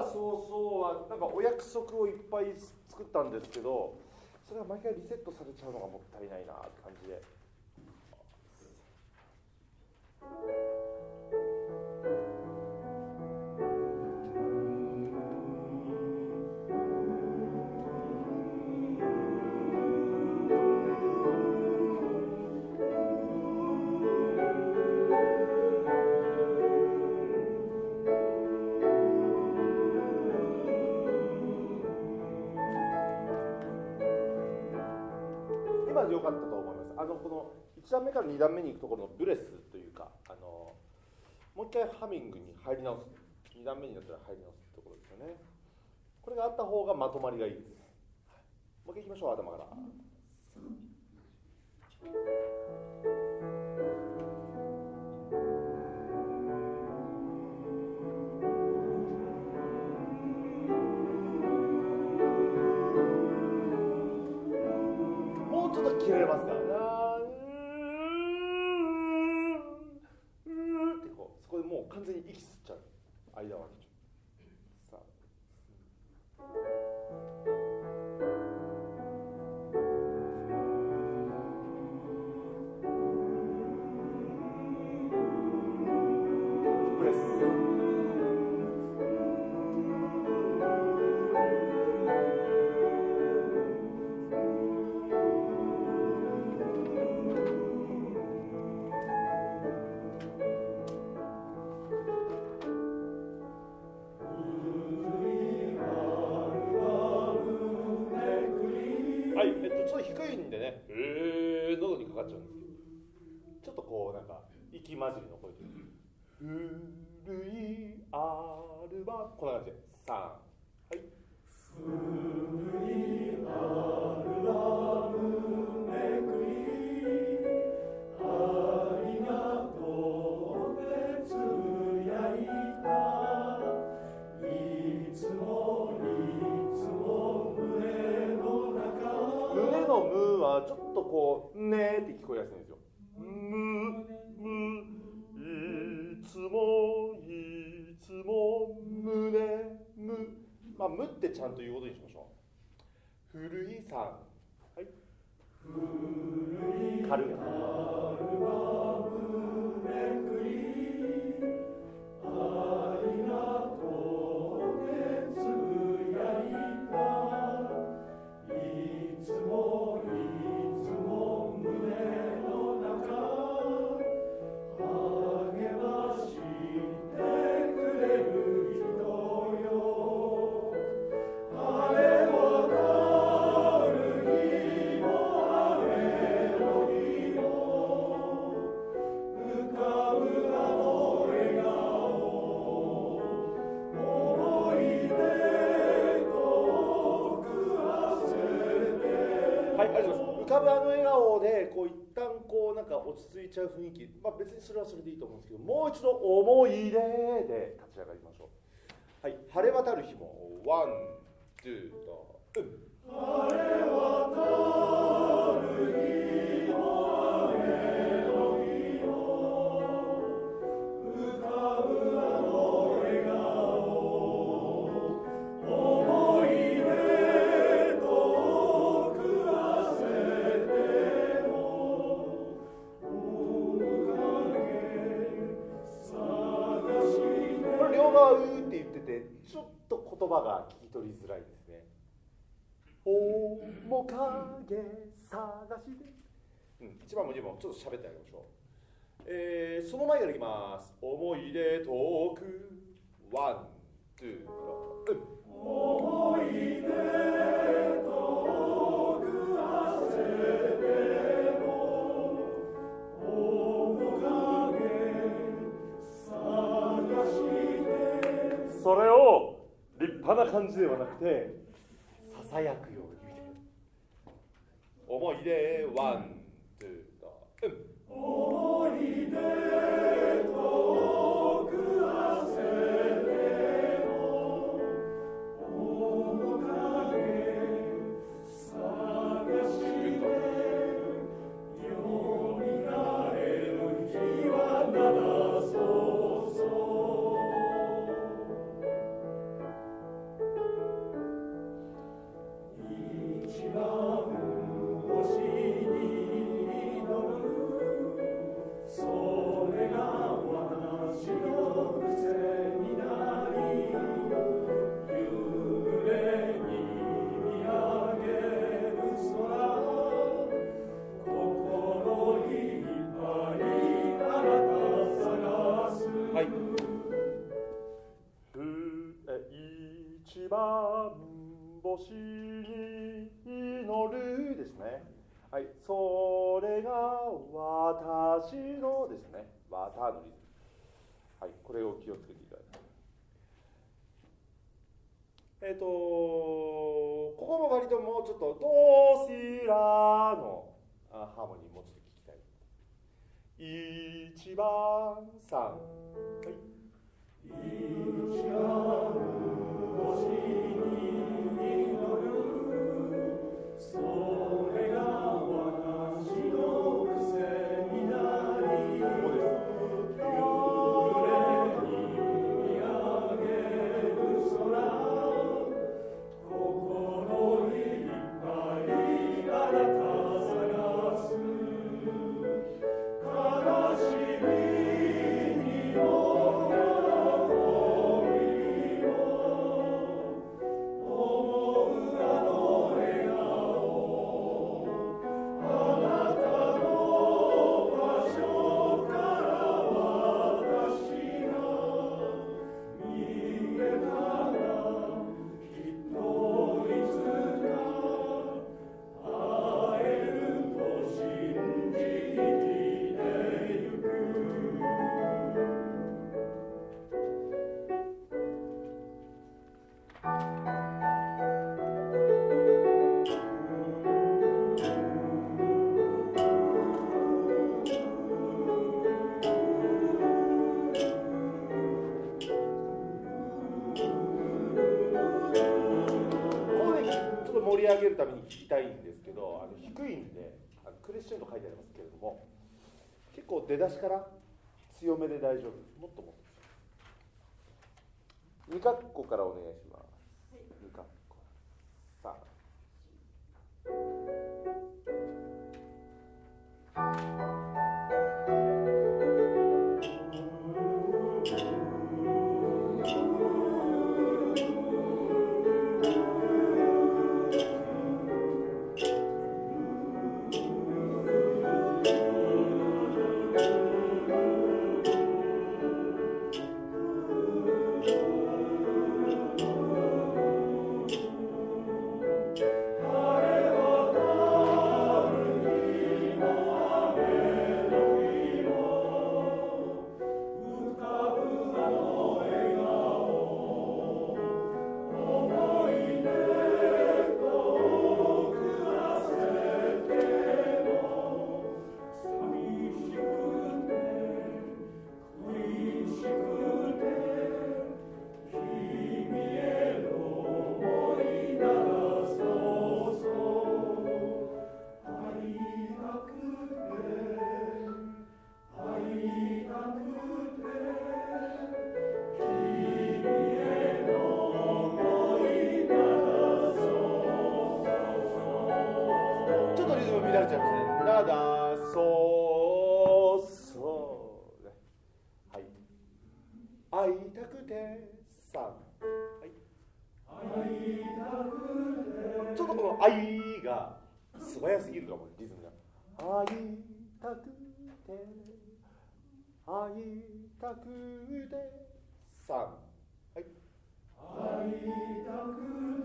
早々はなんかお約束をいっぱい作ったんですけど、それが毎回リセットされちゃうのがもったいないなって感じで。今で良かったと思います。この1段目から2段目に行くところのブレスというか、もう一回ハミングに入り直す、2段目になったら入り直すところですよね。これがあった方がまとまりがいいです。もう一回いきましょう、頭から。もうちょっと切れますか。ってこう、そこでもう完全に息吸っちゃう。間はさあ。ブレス。はい、ちょっと低いんでね、喉にかかっちゃうんですけど、ちょっとこうなんか息混じりの声で、古いアルバム、こんな感じで、3、はい。古いアルバムめくり、ありがとうってつぶやいた、いつも胸のムはちょっとこうねーって聞こえやすいんですよ。いつも胸ム、まあムってちゃんと言うことにしましょう。古いさん、はい。古い軽い。アルバムめくり、ありがとうってつぶやいた、いつも胸の中、励ましてくれる人よ。晴れ渡る日も雨の日も、浮かぶあの笑顔、思い出遠く忘れて。はい、ありがとうございます。浮かぶあの笑顔でこう一旦こうなんか落ち着いちゃう雰囲気、まあ別にそれはそれでいいと思うんですけど、もう一度思い出で立ち上がりましょう。はい、晴れ渡る日もワン、ツーと、晴れ渡る日も雨の日も、浮かぶあの笑顔、思い出遠く忘れても、面影探して。これ両側うーって言ってて、ちょっと言葉が聞き取りづらいですね。面影探して、1番も2番もちょっと喋ってあげましょう。その前からいきます。思い出遠く、ワン、ツー、思い出遠く忘れても、面影探して、それを立派な感じではなくてささやくように見て、思い出ワン、ツーと、思い出遠く忘れても、面影探してよみがえる日はまだそうそう。 一番星に祈るですね。はい、それが私のですね、わたのリズム。はい、これを気をつけていただいて。ここも割ともうちょっとドシラのハーモニーもうちょっと聞きたい。一番三、はい。 一番星に祈る、それが私の癖になり、 ここです。 夕暮れに見上げる空、心いっぱいあなた探す、悲しみにも喜びも思うあの笑顔、あなたの場所から私が見えたら、きっといつか会えると信じてゆく。 ここでちょっと盛り上げるために聞きたいんですけど、低いんでクレッシェンド書いてありますけれども、結構出だしから強めで大丈夫。もっともっと。2カッコからお願いします。2カッコ。さあ。ちょっとリズム乱れちゃいますね。ラダソソね。はい。会いたくてさん。はい。ちょっとこの愛が素早すぎるかもリズムが。会いたくて会いたくてさん。はい。 会いたく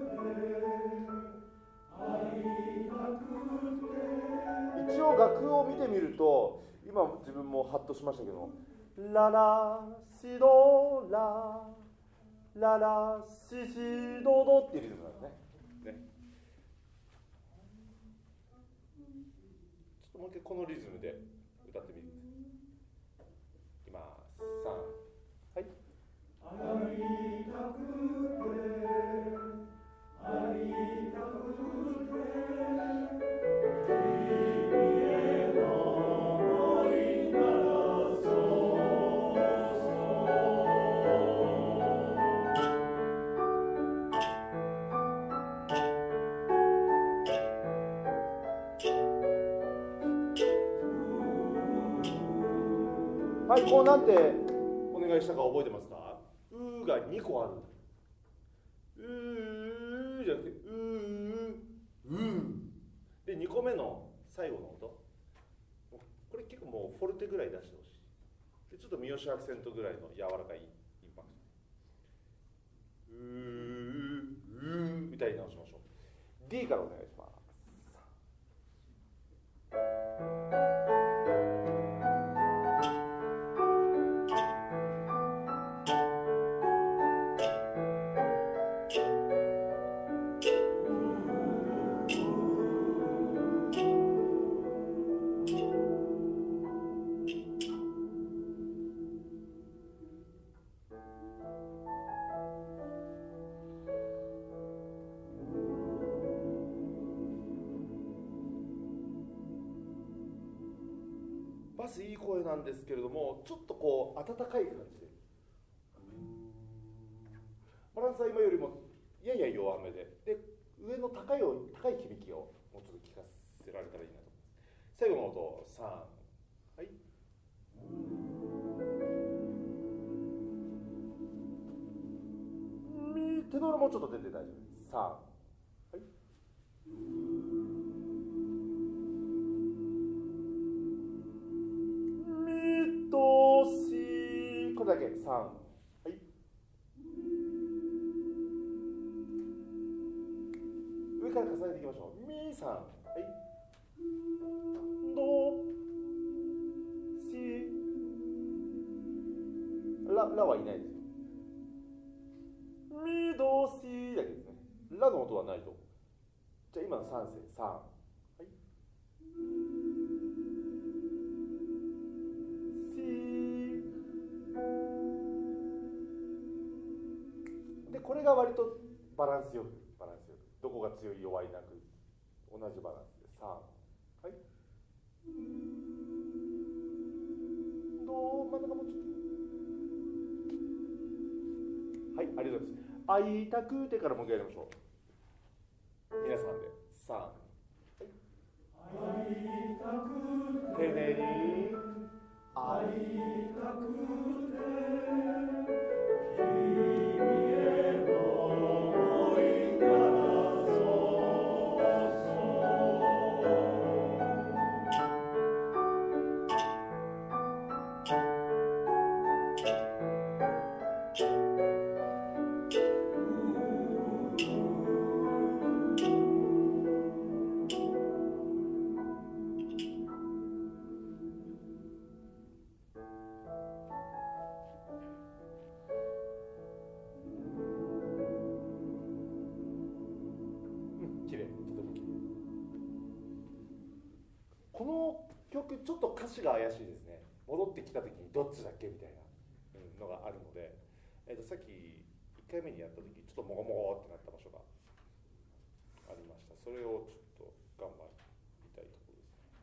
一応楽を見てみると、今自分もハッとしましたけど、ララシドラララシシドドっていうリズムなんですね。ちょっともう一回このリズムで歌ってみる。いきます。3、はい。 会いたくて会いたくて、君への想いならそうはい、こうなんてお願いしたか覚えてますか？うーが2個ある。うーじゃなくてうーで2個目の最後の音、これ結構もうフォルテぐらい出してほしい。でちょっと三好アクセントぐらいの柔らかいインパクト。うー D からお願いします。バスいい声なんですけれども、ちょっとこう温かい感じで、バランスは今よりもやや弱めで、上の高い響きをもうちょっと聞かせられたらいいなと思います。最後の音3、はい、テノールもうちょっと出て大丈夫です。3、はい、ミとシ、これだけ3、はい、上から重ねていきましょう。ミ3、はい、ドシ、ラはいないですよ。ミドシだけですね。ラの音はないと。じゃあ今の3声3、はい、シで、これが割とバランスよくどこが強い弱いなく同じバランスで3、はい、ド真ん中もうちょっと、はい、ありがとうございます。会いたくてからもう一回やりましょう。皆さんで3、はい、 会いたくて丁寧に会いたくて君への想いから綺麗、とても綺麗。この曲ちょっと歌詞が怪しいですね。戻ってきた時にどっちだっけみたいなのがあるので、さっき1回目にやった時ちょっとモゴモゴってなった場所がありました。それをちょっと頑張って